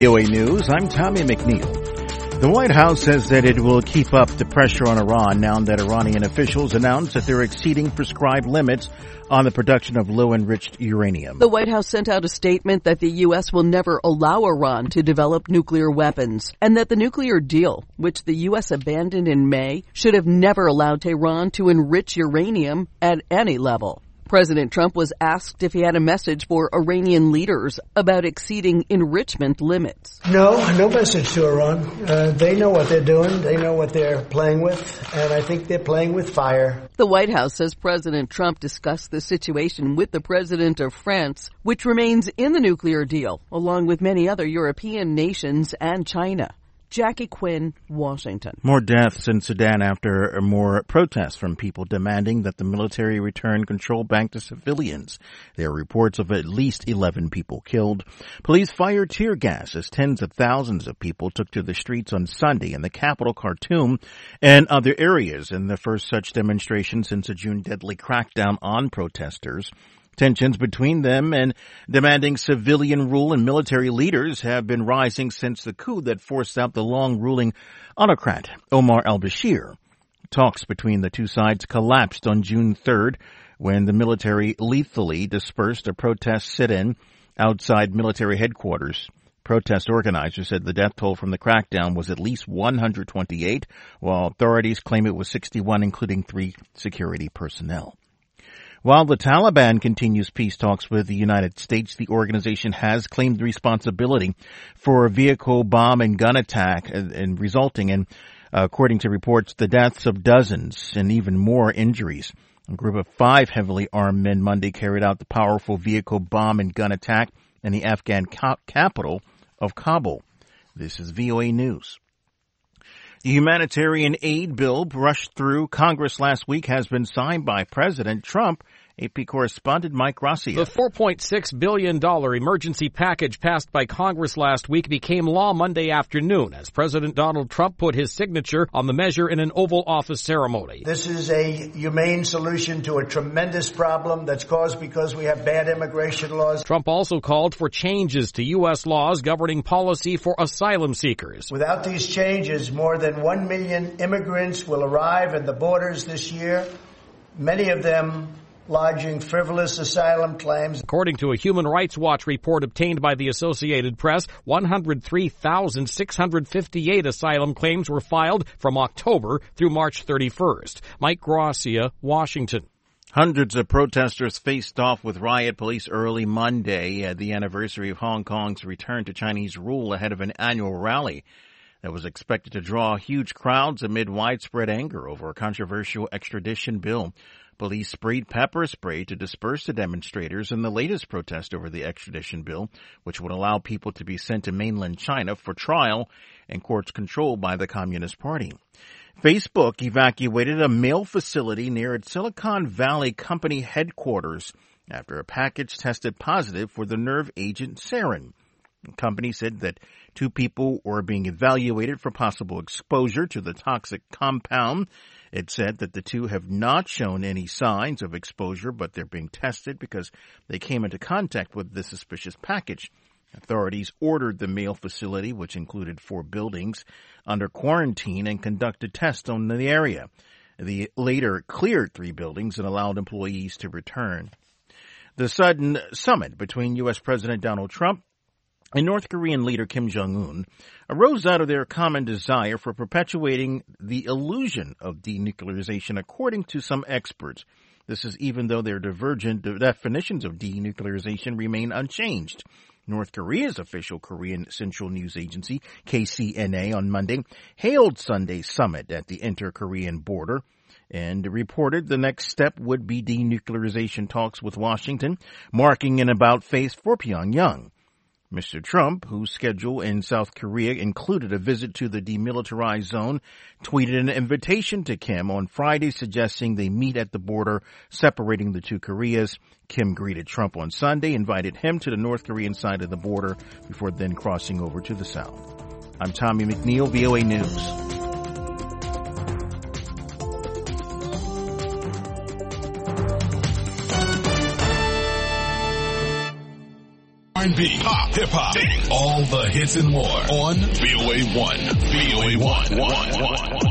VOA News, I'm Tommy McNeil. The White House says that it will keep up the pressure on Iran now that Iranian officials announced that they're exceeding prescribed limits on the production of low-enriched uranium. The White House sent out a statement that the U.S. will never allow Iran to develop nuclear weapons, and that the nuclear deal, which the U.S. abandoned in May, should have never allowed Tehran to enrich uranium at any level. President Trump was asked if he had a message for Iranian leaders about exceeding enrichment limits. No message to Iran. They know what they're doing. They know what they're playing with, and I think they're playing with fire. The White House says President Trump discussed the situation with the president of France, which remains in the nuclear deal, along with many other European nations and China. Jackie Quinn, Washington. More deaths in Sudan after more protests from people demanding that the military return control back to civilians. There are reports of at least 11 people killed. Police fired tear gas as tens of thousands of people took to the streets on Sunday in the capital Khartoum and other areas in the first such demonstration since a June deadly crackdown on protesters. Tensions between them and demanding civilian rule and military leaders have been rising since the coup that forced out the long-ruling autocrat Omar al-Bashir. Talks between the two sides collapsed on June 3rd when the military lethally dispersed a protest sit-in outside military headquarters. Protest organizers said the death toll from the crackdown was at least 128, while authorities claim it was 61, including 3 security personnel. While the Taliban continues peace talks with the United States, the organization has claimed responsibility for a vehicle bomb and gun attack and resulting in, according to reports, the deaths of dozens and even more injuries. A group of 5 heavily armed men Monday carried out the powerful vehicle bomb and gun attack in the Afghan capital of Kabul. This is VOA News. The humanitarian aid bill rushed through Congress last week has been signed by President Trump. AP correspondent Mike Gracia. The $4.6 billion emergency package passed by Congress last week became law Monday afternoon as President Donald Trump put his signature on the measure in an Oval Office ceremony. This is a humane solution to a tremendous problem that's caused because we have bad immigration laws. Trump also called for changes to U.S. laws governing policy for asylum seekers. Without these changes, more than 1 million immigrants will arrive at the borders this year, many of them lodging frivolous asylum claims. According to a Human Rights Watch report obtained by the Associated Press, 103,658 asylum claims were filed from October through March 31st. Mike Gracia, Washington. Hundreds of protesters faced off with riot police early Monday at the anniversary of Hong Kong's return to Chinese rule ahead of an annual rally that was expected to draw huge crowds amid widespread anger over a controversial extradition bill. Police sprayed pepper spray to disperse the demonstrators in the latest protest over the extradition bill, which would allow people to be sent to mainland China for trial in courts controlled by the Communist Party. Facebook evacuated a mail facility near its Silicon Valley company headquarters after a package tested positive for the nerve agent sarin. The company said that 2 people were being evaluated for possible exposure to the toxic compound. It said that the 2 have not shown any signs of exposure, but they're being tested because they came into contact with the suspicious package. Authorities ordered the mail facility, which included 4 buildings, under quarantine and conducted tests on the area. They later cleared 3 buildings and allowed employees to return. The sudden summit between U.S. President Donald Trump and North Korean leader Kim Jong-un arose out of their common desire for perpetuating the illusion of denuclearization, according to some experts. This is even though their divergent definitions of denuclearization remain unchanged. North Korea's official Korean Central News Agency, KCNA, on Monday hailed Sunday's summit at the inter-Korean border and reported the next step would be denuclearization talks with Washington, marking an about-face for Pyongyang. Mr. Trump, whose schedule in South Korea included a visit to the demilitarized zone, tweeted an invitation to Kim on Friday suggesting they meet at the border separating the 2 Koreas. Kim greeted Trump on Sunday, invited him to the North Korean side of the border before then crossing over to the south. I'm Tommy McNeil, VOA News. R&B, pop, hip-hop, all the hits and more on VOA1. VOA1.